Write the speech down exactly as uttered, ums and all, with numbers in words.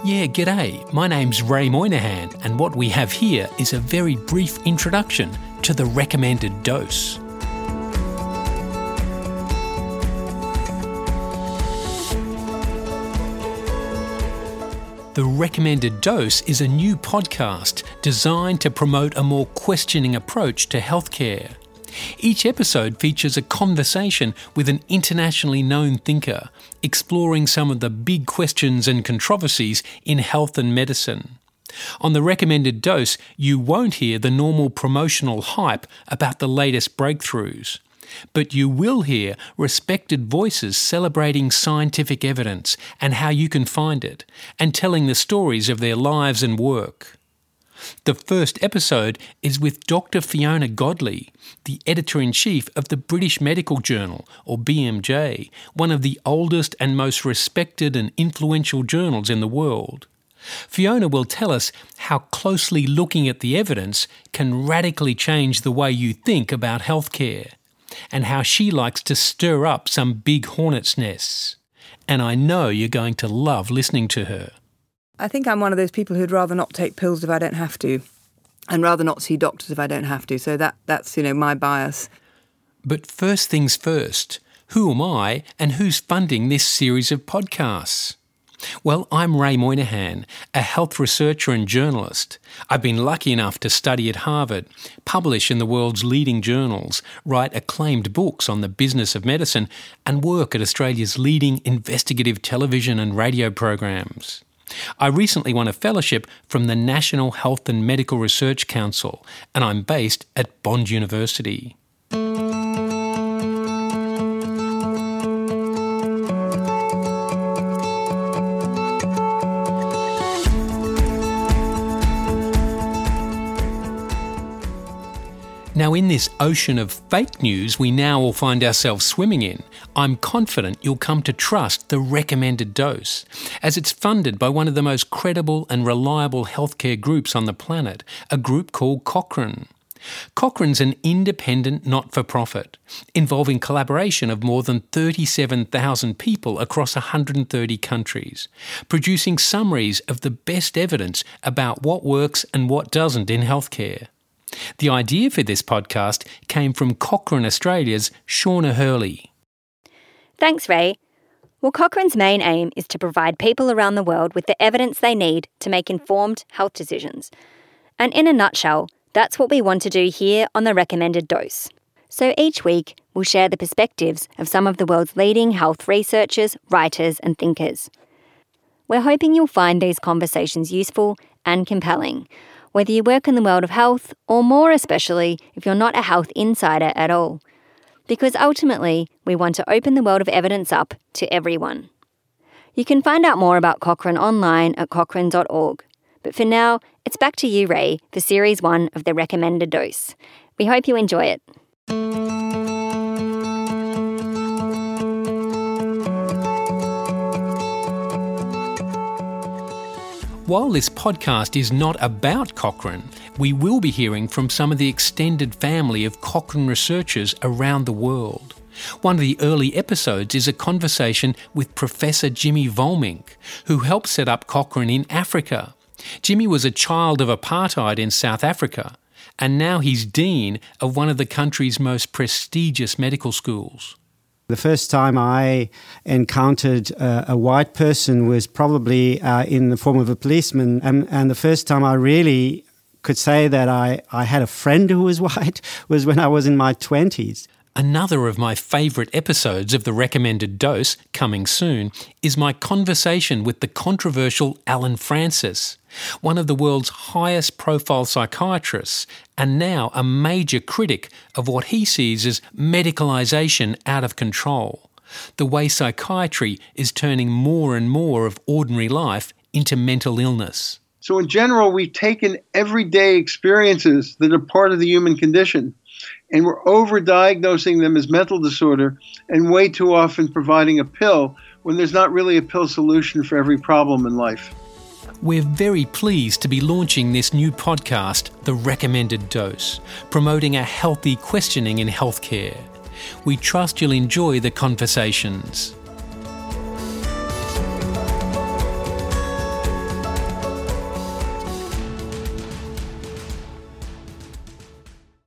Yeah, g'day. My name's Ray Moynihan, and what we have here is a very brief introduction to the recommended dose. The Recommended Dose is a new podcast designed to promote a more questioning approach to healthcare. Each episode features a conversation with an internationally known thinker, exploring some of the big questions and controversies in health and medicine. On the Recommended Dose, you won't hear the normal promotional hype about the latest breakthroughs. But you will hear respected voices celebrating scientific evidence and how you can find it, and telling the stories of their lives and work. The first episode is with Doctor Fiona Godley, the Editor-in-Chief of the British Medical Journal, or B M J, one of the oldest and most respected and influential journals in the world. Fiona will tell us how closely looking at the evidence can radically change the way you think about healthcare, and how she likes to stir up some big hornet's nests. And I know you're going to love listening to her. I think I'm one of those people who'd rather not take pills if I don't have to, and rather not see doctors if I don't have to. So that that's, you know, my bias. But first things first, who am I and who's funding this series of podcasts? Well, I'm Ray Moynihan, a health researcher and journalist. I've been lucky enough to study at Harvard, publish in the world's leading journals, write acclaimed books on the business of medicine, and work at Australia's leading investigative television and radio programs. I recently won a fellowship from the National Health and Medical Research Council, and I'm based at Bond University. Now, in this ocean of fake news we now all find ourselves swimming in, I'm confident you'll come to trust the Recommended Dose, as it's funded by one of the most credible and reliable healthcare groups on the planet, a group called Cochrane. Cochrane's an independent not-for-profit, involving collaboration of more than thirty-seven thousand people across one hundred thirty countries, producing summaries of the best evidence about what works and what doesn't in healthcare. The idea for this podcast came from Cochrane Australia's Shauna Hurley. Thanks, Ray. Well, Cochrane's main aim is to provide people around the world with the evidence they need to make informed health decisions. And in a nutshell, that's what we want to do here on the Recommended Dose. So each week, we'll share the perspectives of some of the world's leading health researchers, writers and thinkers. We're hoping you'll find these conversations useful and compelling, whether you work in the world of health, or more especially if you're not a health insider at all. Because ultimately, we want to open the world of evidence up to everyone. You can find out more about Cochrane online at cochrane dot org. But for now, it's back to you, Ray, for Series one of the Recommended Dose. We hope you enjoy it. While this podcast is not about Cochrane, we will be hearing from some of the extended family of Cochrane researchers around the world. One of the early episodes is a conversation with Professor Jimmy Volmink, who helped set up Cochrane in Africa. Jimmy was a child of apartheid in South Africa, and now he's dean of one of the country's most prestigious medical schools. The first time I encountered uh, a white person was probably uh, in the form of a policeman. And, and the first time I really could say that I, I had a friend who was white was when I was in my twenties. Another of my favourite episodes of the Recommended Dose, coming soon, is my conversation with the controversial Allen Francis, one of the world's highest profile psychiatrists and now a major critic of what he sees as medicalisation out of control, the way psychiatry is turning more and more of ordinary life into mental illness. So in general, we've taken everyday experiences that are part of the human condition, and we're overdiagnosing them as mental disorder and way too often providing a pill when there's not really a pill solution for every problem in life. We're very pleased to be launching this new podcast, The Recommended Dose, promoting a healthy questioning in healthcare. We trust you'll enjoy the conversations.